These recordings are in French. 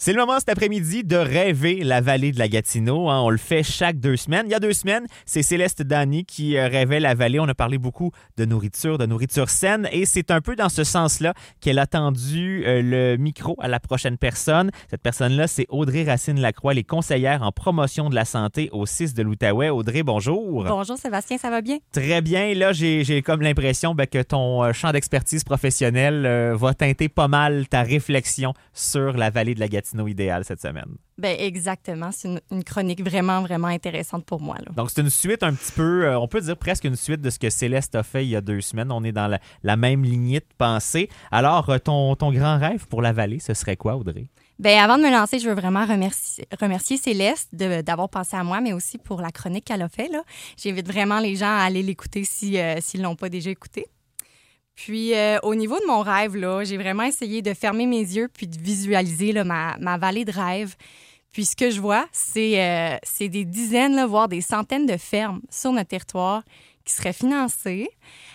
C'est le moment cet après-midi de rêver la vallée de la Gatineau. On le fait chaque 2 semaines. Il y a 2 semaines, c'est Céleste Dany qui rêvait la vallée. On a parlé beaucoup de nourriture saine. Et c'est un peu dans ce sens-là qu'elle a tendu le micro à la prochaine personne. Cette personne-là, c'est Audrey Racine-Lacroix, elle est conseillère en promotion de la santé au CIS de l'Outaouais. Audrey, bonjour. Bonjour Sébastien, ça va bien? Très bien. Là, j'ai comme l'impression que ton champ d'expertise professionnelle va teinter pas mal ta réflexion sur la vallée de la Gatineau idéale cette semaine. Ben exactement. C'est une chronique vraiment, vraiment intéressante pour moi, là. Donc, c'est une suite un petit peu, on peut dire presque une suite de ce que Céleste a fait il y a 2 semaines. On est dans la même lignée de pensée. Alors, ton grand rêve pour la vallée, ce serait quoi, Audrey? Ben avant de me lancer, je veux vraiment remercier Céleste d'avoir pensé à moi, mais aussi pour la chronique qu'elle a fait, là. J'invite vraiment les gens à aller l'écouter s'ils ne l'ont pas déjà écouté. Puis, au niveau de mon rêve, là, j'ai vraiment essayé de fermer mes yeux puis de visualiser là, ma vallée de rêve. Puis, ce que je vois, c'est des dizaines, là, voire des centaines de fermes sur notre territoire qui seraient financées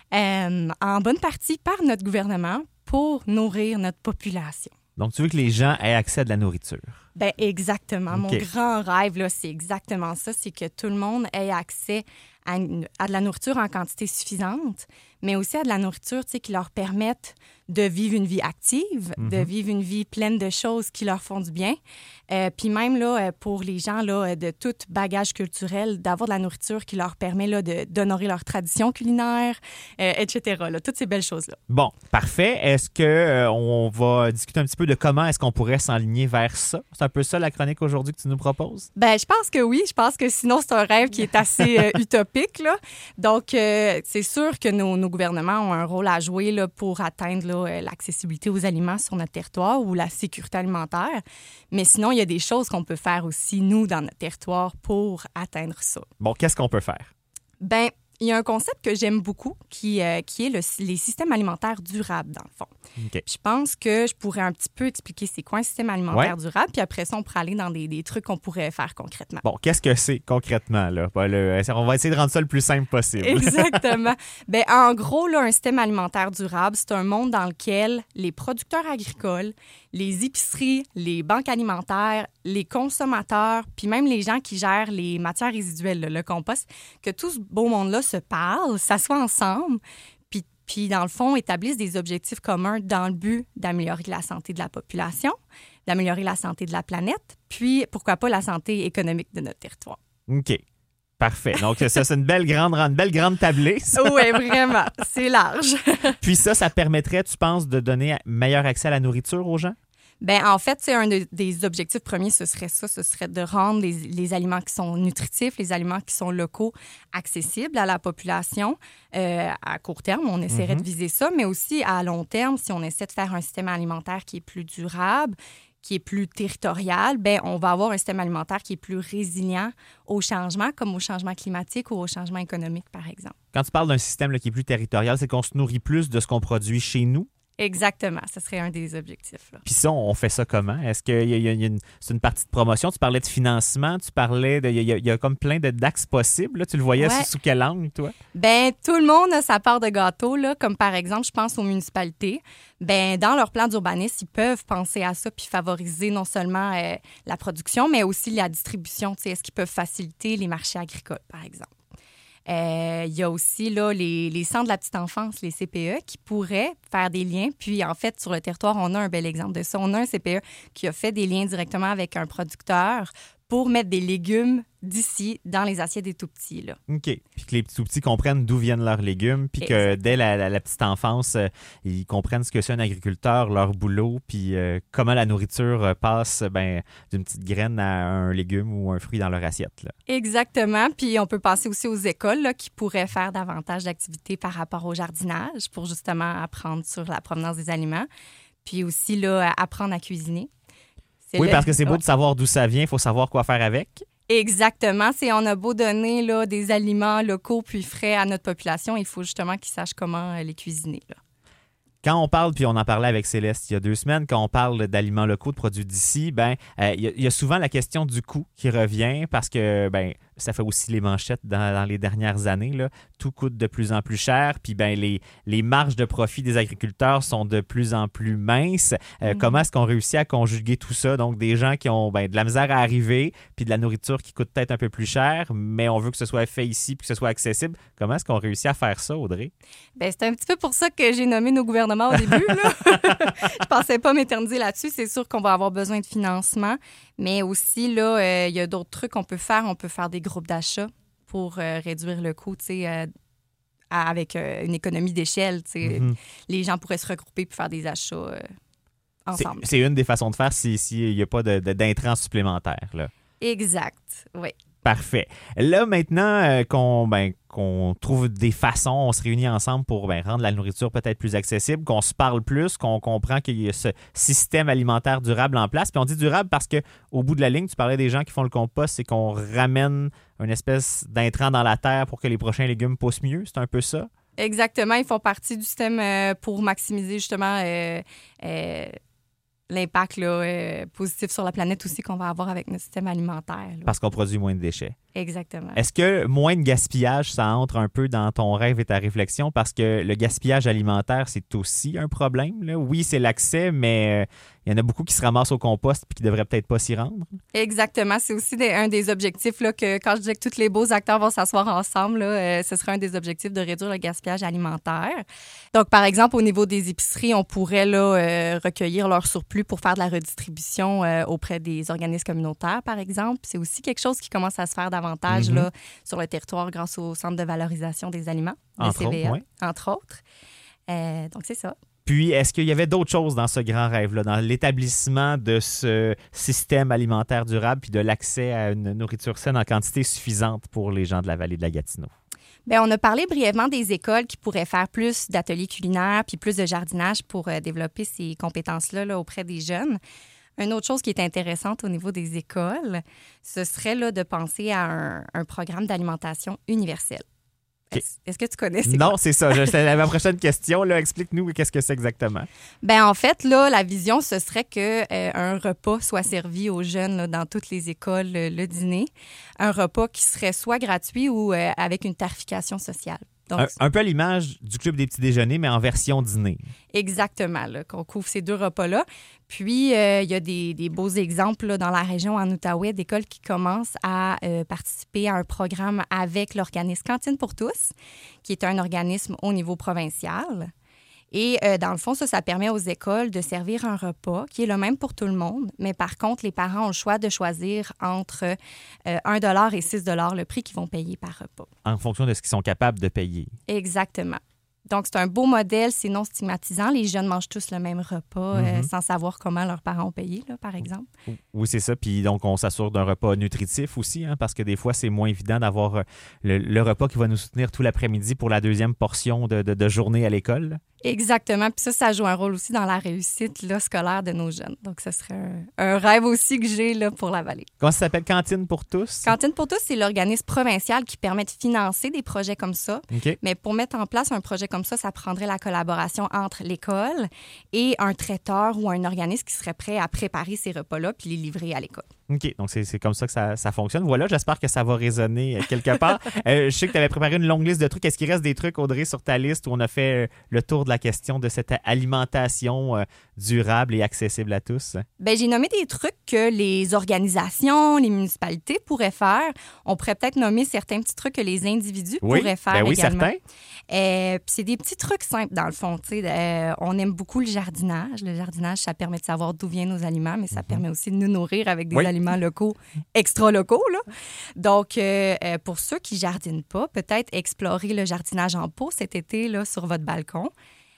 en bonne partie par notre gouvernement pour nourrir notre population. Donc, tu veux que les gens aient accès à de la nourriture? Ben exactement. Okay. Mon grand rêve, là, c'est exactement ça, c'est que tout le monde ait accès à de la nourriture en quantité suffisante, mais aussi à de la nourriture qui leur permette de vivre une vie active, de vivre une vie pleine de choses qui leur font du bien. Puis même là, pour les gens là, de tout bagage culturel, d'avoir de la nourriture qui leur permet là, d'honorer leur tradition culinaire, etc. Là, toutes ces belles choses-là. Bon, parfait. Est-ce qu'on va discuter un petit peu de comment est-ce qu'on pourrait s'enligner vers ça? C'est un peu ça la chronique aujourd'hui que tu nous proposes? Ben, je pense que oui. Je pense que sinon, c'est un rêve qui est assez utopique, là. Donc, c'est sûr que nos gouvernements ont un rôle à jouer là, pour atteindre là, l'accessibilité aux aliments sur notre territoire ou la sécurité alimentaire. Mais sinon, il y a des choses qu'on peut faire aussi, nous, dans notre territoire, pour atteindre ça. Bon, qu'est-ce qu'on peut faire? Ben, il y a un concept que j'aime beaucoup qui est les systèmes alimentaires durables, dans le fond. Okay. Je pense que je pourrais un petit peu expliquer c'est quoi un système alimentaire durable, puis après ça, on pourrait aller dans des trucs qu'on pourrait faire concrètement. Bon, qu'est-ce que c'est concrètement, là? On va essayer de rendre ça le plus simple possible. Exactement. Ben, en gros, là, un système alimentaire durable, c'est un monde dans lequel les producteurs agricoles, les épiceries, les banques alimentaires, les consommateurs, puis même les gens qui gèrent les matières résiduelles, là, le compost, que tout ce beau monde-là se parle, s'assoient ensemble, puis dans le fond, établissent des objectifs communs dans le but d'améliorer la santé de la population, d'améliorer la santé de la planète, puis pourquoi pas la santé économique de notre territoire. OK. Parfait. Donc, ça, c'est une belle grande tablée. Oui, vraiment. C'est large. Puis ça permettrait, tu penses, de donner meilleur accès à la nourriture aux gens? Ben en fait, c'est un des objectifs premiers, ce serait de rendre les aliments qui sont nutritifs, les aliments qui sont locaux, accessibles à la population. À court terme, on essaierait de viser ça, mais aussi à long terme, si on essaie de faire un système alimentaire qui est plus durable, qui est plus territorial, ben on va avoir un système alimentaire qui est plus résilient au changement, comme au changement climatique ou au changement économique, par exemple. Quand tu parles d'un système là, qui est plus territorial, c'est qu'on se nourrit plus de ce qu'on produit chez nous? Exactement, ce serait un des objectifs. Là. Puis ça, on fait ça comment? Est-ce qu'il y a c'est une partie de promotion? Tu parlais de financement, tu parlais de... Il y a comme plein d'axes possibles. Là. Tu le voyais sous quel angle, toi? Bien, tout le monde a sa part de gâteau, là, comme par exemple, je pense aux municipalités. Bien, dans leur plan d'urbanisme, ils peuvent penser à ça puis favoriser non seulement la production, mais aussi la distribution. Tu sais, est-ce qu'ils peuvent faciliter les marchés agricoles, par exemple? Il y a aussi là, les centres de la petite enfance, les CPE, qui pourraient faire des liens. Puis, en fait, sur le territoire, on a un bel exemple de ça. On a un CPE qui a fait des liens directement avec un producteur pour mettre des légumes d'ici dans les assiettes des tout-petits. Là. OK. Puis que les tout-petits comprennent d'où viennent leurs légumes, puis que dès la petite enfance, ils comprennent ce que c'est un agriculteur, leur boulot, puis comment la nourriture passe d'une petite graine à un légume ou un fruit dans leur assiette. Là. Exactement. Puis on peut passer aussi aux écoles là, qui pourraient faire davantage d'activités par rapport au jardinage pour justement apprendre sur la provenance des aliments. Puis aussi là, apprendre à cuisiner. Parce que c'est beau de savoir d'où ça vient, il faut savoir quoi faire avec. Exactement. On a beau donner là, des aliments locaux puis frais à notre population, il faut justement qu'ils sachent comment les cuisiner. Là. Quand on parle, puis on en parlait avec Céleste il y a 2 semaines, quand on parle d'aliments locaux, de produits d'ici, il y a souvent la question du coût qui revient parce que ça fait aussi les manchettes dans les dernières années. Là. Tout coûte de plus en plus cher, puis les marges de profit des agriculteurs sont de plus en plus minces. Comment est-ce qu'on réussit à conjuguer tout ça? Donc, des gens qui ont de la misère à arriver, puis de la nourriture qui coûte peut-être un peu plus cher, mais on veut que ce soit fait ici, puis que ce soit accessible. Comment est-ce qu'on réussit à faire ça, Audrey? C'est un petit peu pour ça que j'ai nommé nos gouvernements au début. Là. Je pensais pas m'éterniser là-dessus. C'est sûr qu'on va avoir besoin de financement, mais aussi, là, il y a d'autres trucs qu'on peut faire. On peut faire des groupes d'achat pour réduire le coût, avec une économie d'échelle. Mm-hmm. Les gens pourraient se regrouper pour faire des achats ensemble. C'est une des façons de faire s'il n'y a pas d'intrants supplémentaires. Là. Exact, oui. Parfait. Là, maintenant qu'on trouve des façons, on se réunit ensemble pour rendre la nourriture peut-être plus accessible, qu'on se parle plus, qu'on comprend qu'il y a ce système alimentaire durable en place. Puis on dit durable parce qu'au bout de la ligne, tu parlais des gens qui font le compost, c'est qu'on ramène une espèce d'intrant dans la terre pour que les prochains légumes poussent mieux. C'est un peu ça? Exactement. Ils font partie du système pour maximiser justement l'impact positif sur la planète aussi qu'on va avoir avec notre système alimentaire. Là. Parce qu'on produit moins de déchets. Exactement. Est-ce que moins de gaspillage, ça entre un peu dans ton rêve et ta réflexion? Parce que le gaspillage alimentaire, c'est aussi un problème. Là. Oui, c'est l'accès, mais il y en a beaucoup qui se ramassent au compost et qui ne devraient peut-être pas s'y rendre. Exactement. C'est aussi un des objectifs là, que quand je disais que tous les beaux acteurs vont s'asseoir ensemble, là, ce serait un des objectifs de réduire le gaspillage alimentaire. Donc, par exemple, au niveau des épiceries, on pourrait là, recueillir leur surplus pour faire de la redistribution auprès des organismes communautaires, par exemple. C'est aussi quelque chose qui commence à se faire davantage là, sur le territoire grâce au Centre de valorisation des aliments, le CVA, entre autres. Donc, c'est ça. Puis, est-ce qu'il y avait d'autres choses dans ce grand rêve-là, dans l'établissement de ce système alimentaire durable puis de l'accès à une nourriture saine en quantité suffisante pour les gens de la vallée de la Gatineau? Bien, on a parlé brièvement des écoles qui pourraient faire plus d'ateliers culinaires puis plus de jardinage pour développer ces compétences-là là, auprès des jeunes. Une autre chose qui est intéressante au niveau des écoles, ce serait là, de penser à un programme d'alimentation universelle. Okay. Est-ce que tu connais? Non, c'est ça. C'était ma prochaine question. Là, explique-nous qu'est-ce que c'est exactement. Bien, en fait, là, la vision, ce serait qu'un repas soit servi aux jeunes là, dans toutes les écoles le dîner. Un repas qui serait soit gratuit ou avec une tarification sociale. Donc, un peu à l'image du Club des petits déjeuners, mais en version dîner. Exactement, là, qu'on couvre ces 2 repas-là. Puis, il y a des beaux exemples là, dans la région en Outaouais d'écoles qui commencent à participer à un programme avec l'organisme Cantine pour tous, qui est un organisme au niveau provincial. Et dans le fond, ça permet aux écoles de servir un repas qui est le même pour tout le monde, mais par contre, les parents ont le choix de choisir entre 1$ et 6$ le prix qu'ils vont payer par repas. En fonction de ce qu'ils sont capables de payer. Exactement. Donc, c'est un beau modèle, c'est non stigmatisant. Les jeunes mangent tous le même repas sans savoir comment leurs parents ont payé, là, par exemple. Oui, c'est ça. Puis donc, on s'assure d'un repas nutritif aussi, hein, parce que des fois, c'est moins évident d'avoir le repas qui va nous soutenir tout l'après-midi pour la deuxième portion de journée à l'école. Exactement. Puis ça joue un rôle aussi dans la réussite là, scolaire de nos jeunes. Donc, ce serait un rêve aussi que j'ai là, pour la vallée. Comment ça s'appelle? Cantine pour tous? Cantine pour tous, c'est l'organisme provincial qui permet de financer des projets comme ça. Okay. Mais pour mettre en place un projet comme ça prendrait la collaboration entre l'école et un traiteur ou un organisme qui serait prêt à préparer ces repas-là puis les livrer à l'école. OK. Donc, c'est comme ça que ça fonctionne. Voilà, j'espère que ça va résonner quelque part. Je sais que tu avais préparé une longue liste de trucs. Est-ce qu'il reste des trucs, Audrey, sur ta liste où on a fait le tour de la question de cette alimentation durable et accessible à tous? Bien, j'ai nommé des trucs que les organisations, les municipalités pourraient faire. On pourrait peut-être nommer certains petits trucs que les individus pourraient faire oui, également. Certains. Puis c'est des petits trucs simples, dans le fond. On aime beaucoup le jardinage. Le jardinage, ça permet de savoir d'où viennent nos aliments, mais ça permet aussi de nous nourrir avec des aliments locaux, extra-locaux. Là. Donc, pour ceux qui ne jardinent pas, peut-être explorer le jardinage en pot cet été là, sur votre balcon.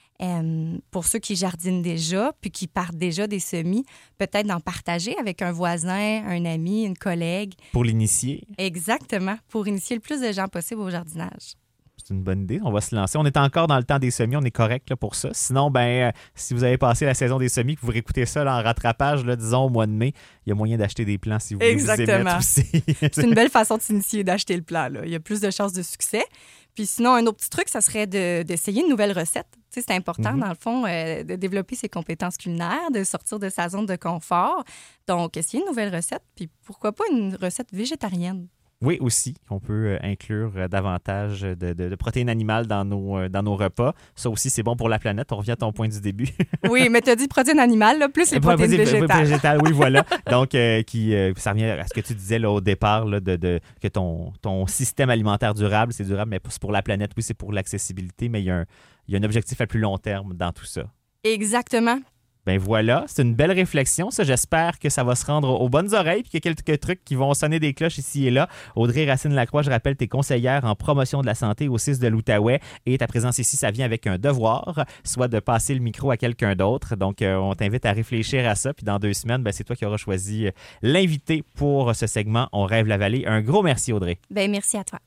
Pour ceux qui jardinent déjà, puis qui partent déjà des semis, peut-être d'en partager avec un voisin, un ami, une collègue. Pour l'initier. Exactement, pour initier le plus de gens possible au jardinage. C'est une bonne idée. On va se lancer. On est encore dans le temps des semis. On est correct là, pour ça. Sinon, si vous avez passé la saison des semis, que vous réécoutez ça là, en rattrapage, là, disons au mois de mai, il y a moyen d'acheter des plants si vous voulez vous y mettre aussi. C'est une belle façon de s'initier, d'acheter le plant. Là. Il y a plus de chances de succès. Puis sinon, un autre petit truc, ça serait d'essayer une nouvelle recette. Tu sais, c'est important, dans le fond, de développer ses compétences culinaires, de sortir de sa zone de confort. Donc, essayer une nouvelle recette, puis pourquoi pas une recette végétarienne? Oui, aussi, on peut inclure davantage de protéines animales dans nos repas. Ça aussi, c'est bon pour la planète. On revient à ton point du début. Oui, mais tu as dit protéines animales, là, plus les protéines végétales. Oui, voilà. Donc, ça revient à ce que tu disais là, au départ, là, que ton système alimentaire durable, c'est durable, mais c'est pour la planète. Oui, c'est pour l'accessibilité, mais il y a un objectif à plus long terme dans tout ça. Exactement. Ben voilà, c'est une belle réflexion. Ça, j'espère que ça va se rendre aux bonnes oreilles puis qu'il y a quelques trucs qui vont sonner des cloches ici et là. Audrey Racine-Lacroix, je rappelle, t'es conseillère en promotion de la santé au CIS de l'Outaouais et ta présence ici, ça vient avec un devoir, soit de passer le micro à quelqu'un d'autre. Donc, on t'invite à réfléchir à ça. Puis dans 2 semaines, ben, c'est toi qui auras choisi l'invité pour ce segment On rêve la vallée. Un gros merci, Audrey. Ben merci à toi.